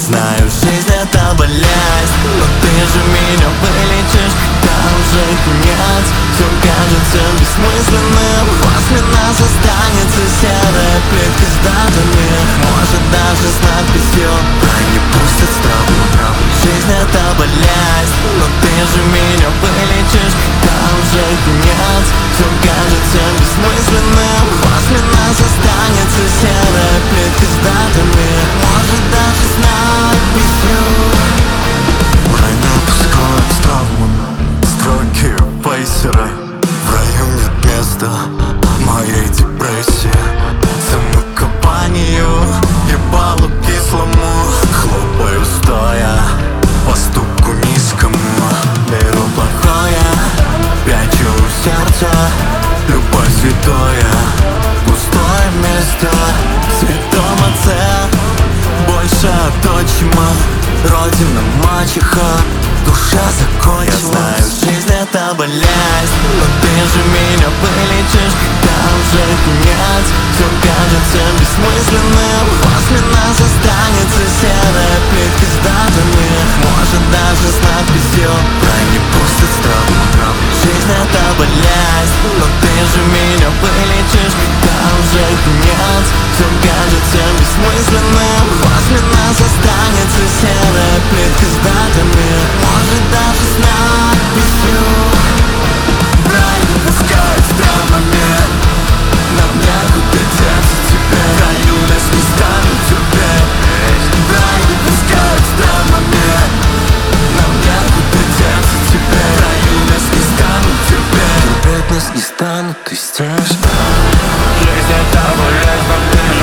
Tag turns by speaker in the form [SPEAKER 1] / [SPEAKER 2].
[SPEAKER 1] знаю, жизнь это болезнь, но ты же меня вылечишь, когда уже конец. Все кажется бессмысленным, после нас останется серая плитка с датами, может даже с надписью «Они пустят строку». Жизнь это болезнь, но ты же меня вылечишь, когда уже конец. Все кажется бессмысленным, после нас останется серая плитка с датами, может даже с надписью.
[SPEAKER 2] Война пускает с травмами строки пейсера. В раю нет места моей депрессии. Самокопанию и балу кислому хлопаю стоя по стуку низкому.
[SPEAKER 1] Беру плохое, прячу в сердце, любовь святое, пустое место в святом отце. Больше от отчима, родина мачеха, душа закончилась. Я знаю, жизнь это болезнь, но ты же меня вылечишь, когда уже конец. Все кажется бессмысленным, после нас останется серая плитка с датами, может даже с надписью «Они пустят строку». Жизнь это болезнь, но ты же меня вылечишь, когда уже конец. Все кажется бессмысленным, после нас останется серая плитка с датами, может даже с надписью
[SPEAKER 2] Рай не пускает в травмами, нам некуда деться теперь. В раю нас не станут терпеть. Рай не пускает в травмами, нам некуда деться теперь. В раю нас не станут терпеть.
[SPEAKER 1] терпеть нас не станут и здесь.
[SPEAKER 2] Жизнь это болезнь, но ты